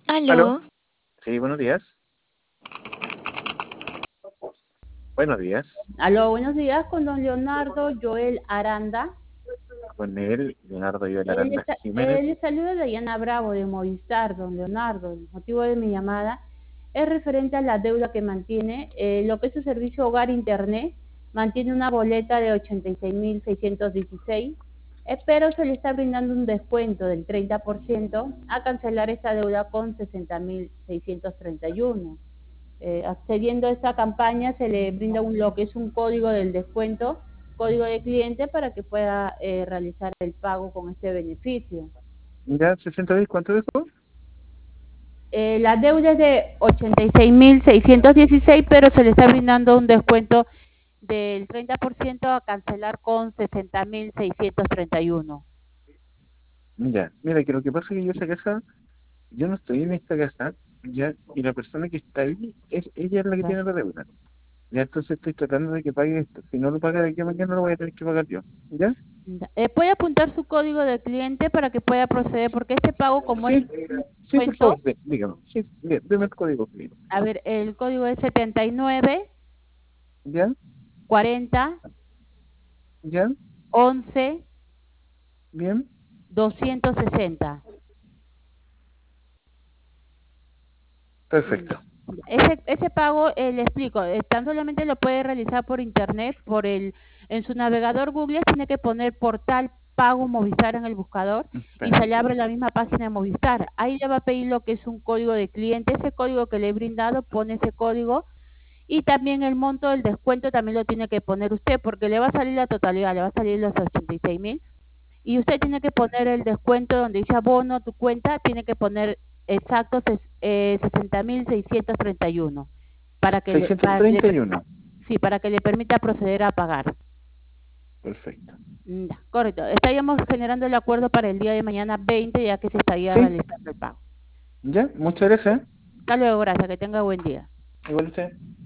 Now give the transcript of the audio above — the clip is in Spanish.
¿Aló? Aló, Sí, buenos días. Buenos días. Aló, buenos días con don Leonardo Joel Aranda. Con él, Leonardo Joel Él Aranda le Jiménez. saluda de Diana Bravo de Movistar, don Leonardo. El motivo de mi llamada es referente a la deuda que mantiene, lo que es su servicio Hogar Internet. Mantiene una boleta de 86.616, pero se le está brindando un descuento del 30% a cancelar esta deuda con 60.631. Accediendo a esta campaña se le brinda lo que es un código del descuento, código de cliente para que pueda realizar el pago con este beneficio. Ya, 60 días, ¿cuánto dejó? La deuda es de 86.616, pero se le está brindando un descuento del 30% a cancelar con 60.631. Ya, mira, que lo que pasa es que esa casa, yo no estoy en esta casa, ya, y la persona que está ahí, ella es la que tiene la deuda. Ya, entonces estoy tratando de que pague esto. Si no lo paga de aquí a mañana, lo voy a tener que pagar yo. ¿Ya? ¿Puede apuntar su código de cliente para que pueda proceder? Porque este pago, como es Sí, un sí, por descuento, favor, dígame. Sí, deme el código, please. a ver, el código es 79 ¿Ya? 40 ¿Ya? 11 ¿Bien? 260. Perfecto. Ese pago, le explico, tan solamente lo puede realizar por internet, en su navegador Google tiene que poner portal pago Movistar en el buscador y se le Perfecto. abre la misma página de Movistar. Ahí le va a pedir lo que es un código de cliente, ese código que le he brindado, pone ese código y también el monto del descuento también lo tiene que poner usted porque le va a salir la totalidad, le va a salir los 86.000. Y usted tiene que poner el descuento donde dice abono, tu cuenta, tiene que poner exacto 60.631 Seiscientos treinta y uno. sí, para que le permita proceder a pagar. Perfecto. Ya, correcto. Estaríamos generando el acuerdo para el día de mañana 20, ya que se estaría Sí, realizando el pago. ya, muchas gracias. Hasta luego, gracias. Que tenga buen día. Igual usted.